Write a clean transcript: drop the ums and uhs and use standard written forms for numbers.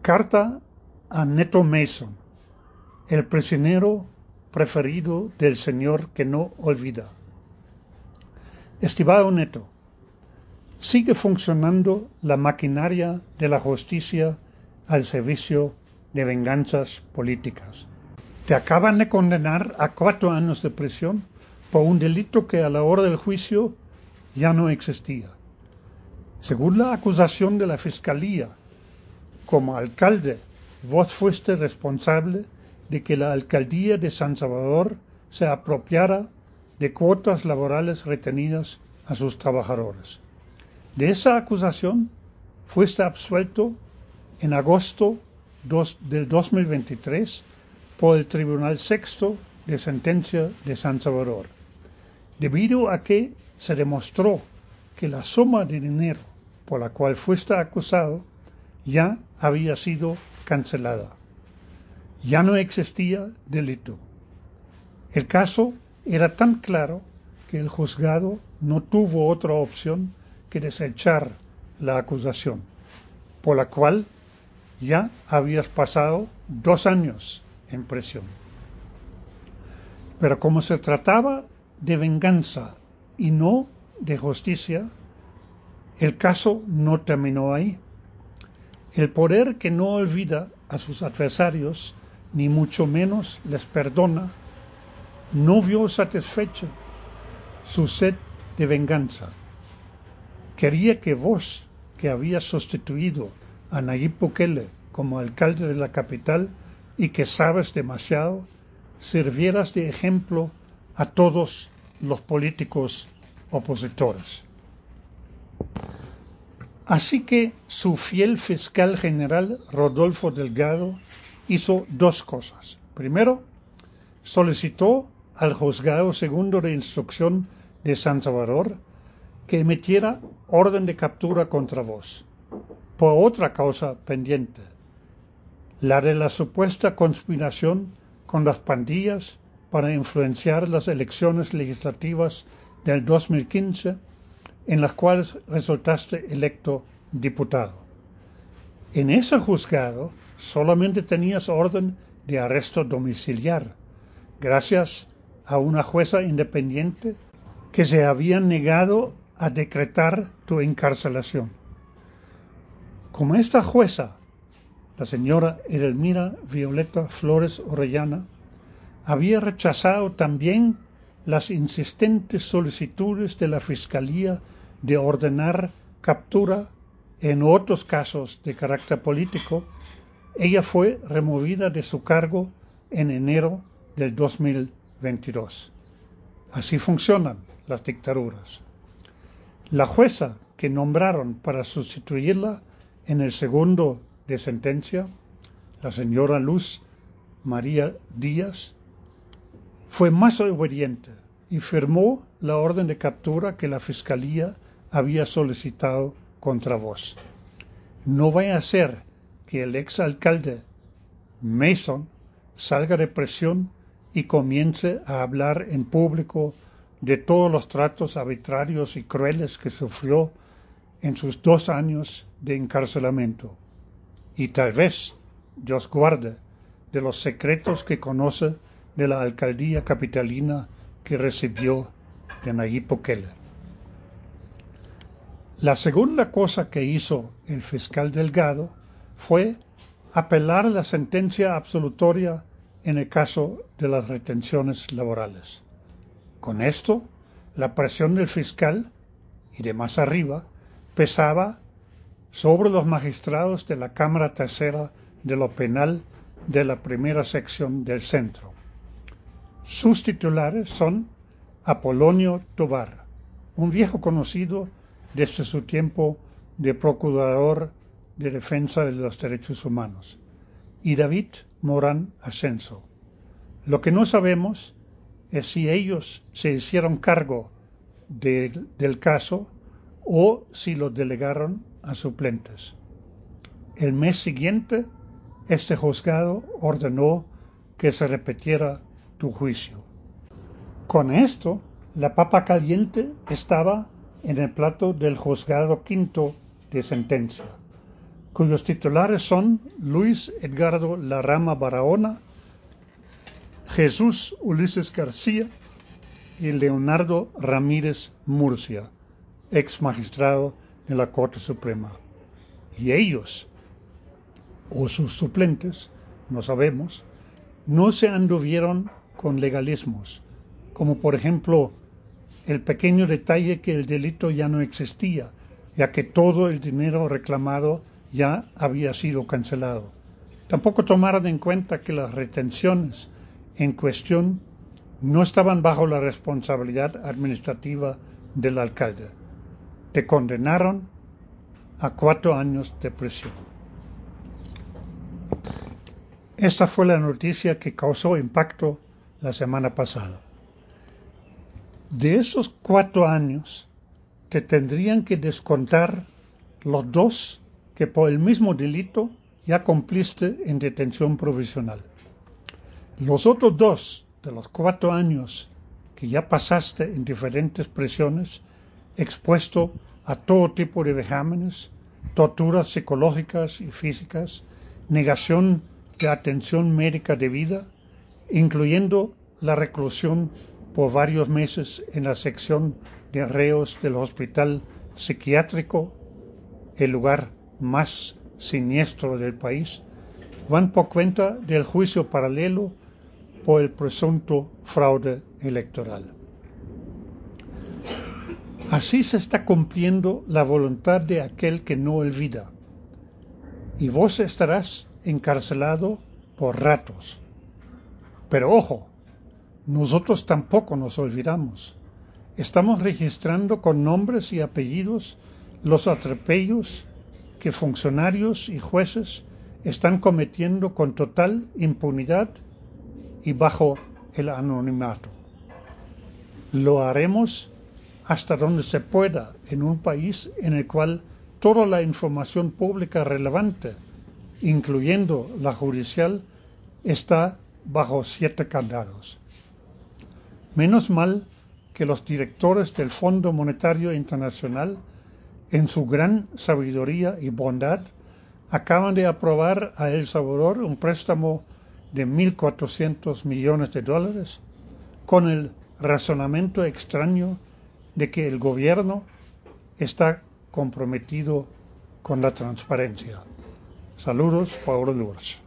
Carta a Neto Mason, el prisionero preferido del Señor que no olvida. Estimado Neto, sigue funcionando la maquinaria de la justicia al servicio de venganzas políticas. Te acaban de condenar a 4 años de prisión por un delito que a la hora del juicio ya no existía. Según la acusación de la Fiscalía, como alcalde, vos fuiste responsable de que la alcaldía de San Salvador se apropiara de cuotas laborales retenidas a sus trabajadores. De esa acusación fuiste absuelto en agosto del 2023 por el Tribunal Sexto de Sentencia de San Salvador, debido a que se demostró que la suma de dinero por la cual fuiste acusado ya había sido cancelada. Ya no existía delito. El caso era tan claro que el juzgado no tuvo otra opción que desechar la acusación, por la cual ya habías pasado 2 años en prisión. Pero como se trataba de venganza y no de justicia, el caso no terminó ahí. El poder que no olvida a sus adversarios, ni mucho menos les perdona, no vio satisfecha su sed de venganza. Quería que vos, que habías sustituido a Nayib Bukele como alcalde de la capital y que sabes demasiado, sirvieras de ejemplo a todos los políticos opositores. Así que su fiel fiscal general, Rodolfo Delgado, hizo 2 cosas. Primero, solicitó al Juzgado Segundo de Instrucción de San Salvador que emitiera orden de captura contra vos, por otra causa pendiente, la de la supuesta conspiración con las pandillas para influenciar las elecciones legislativas del 2015, en las cuales resultaste electo diputado. En ese juzgado solamente tenías orden de arresto domiciliar, gracias a una jueza independiente que se había negado a decretar tu encarcelación. Como esta jueza, la señora Edelmira Violeta Flores Orellana, había rechazado también las insistentes solicitudes de la Fiscalía de ordenar captura en otros casos de carácter político, ella fue removida de su cargo en enero del 2022. Así funcionan las dictaduras. La jueza que nombraron para sustituirla en el segundo de sentencia, la señora Luz María Díaz, fue más obediente y firmó la orden de captura que la Fiscalía había solicitado contra vos. No vaya a ser que el exalcalde Mason salga de prisión y comience a hablar en público de todos los tratos arbitrarios y crueles que sufrió en sus 2 años de encarcelamiento. Y tal vez, Dios guarde, de los secretos que conoce de la alcaldía capitalina que recibió de Nayib Bukele. La segunda cosa que hizo el fiscal Delgado fue apelar la sentencia absolutoria en el caso de las retenciones laborales. Con esto, la presión del fiscal y de más arriba pesaba sobre los magistrados de la Cámara Tercera de lo Penal de la primera sección del centro. Sus titulares son Apolonio Tobar, un viejo conocido desde su tiempo de procurador de defensa de los derechos humanos, y David Morán Ascenso. Lo que no sabemos es si ellos se hicieron cargo del caso o si lo delegaron a suplentes. El mes siguiente, este juzgado ordenó que se repitiera tu juicio. Con esto, la papa caliente estaba en el plato del juzgado quinto de sentencia, cuyos titulares son Luis Edgardo Larrama Barahona, Jesús Ulises García y Leonardo Ramírez Murcia, ex magistrado de la Corte Suprema. Y ellos, o sus suplentes, no sabemos, no se anduvieron con legalismos, como por ejemplo el pequeño detalle que el delito ya no existía, ya que todo el dinero reclamado ya había sido cancelado. Tampoco tomaron en cuenta que las retenciones en cuestión no estaban bajo la responsabilidad administrativa del alcalde. Te condenaron a 4 años de prisión. Esta fue la noticia que causó impacto la semana pasada. De esos 4 años, te tendrían que descontar los 2 que por el mismo delito ya cumpliste en detención provisional. Los otros 2 de los 4 años que ya pasaste en diferentes prisiones, expuesto a todo tipo de vejámenes, torturas psicológicas y físicas, negación de atención médica debida, incluyendo la reclusión por varios meses en la sección de reos del hospital psiquiátrico, el lugar más siniestro del país, van por cuenta del juicio paralelo por el presunto fraude electoral. Así se está cumpliendo la voluntad de aquel que no olvida, y vos estarás encarcelado por ratos. Pero ojo, nosotros tampoco nos olvidamos. Estamos registrando con nombres y apellidos los atropellos que funcionarios y jueces están cometiendo con total impunidad y bajo el anonimato. Lo haremos hasta donde se pueda en un país en el cual toda la información pública relevante, incluyendo la judicial, está bajo 7 candados. Menos mal que los directores del Fondo Monetario Internacional, en su gran sabiduría y bondad, acaban de aprobar a El Salvador un préstamo de $1.400 millones con el razonamiento extraño de que el gobierno está comprometido con la transparencia. Saludos, Paulo Lourdes.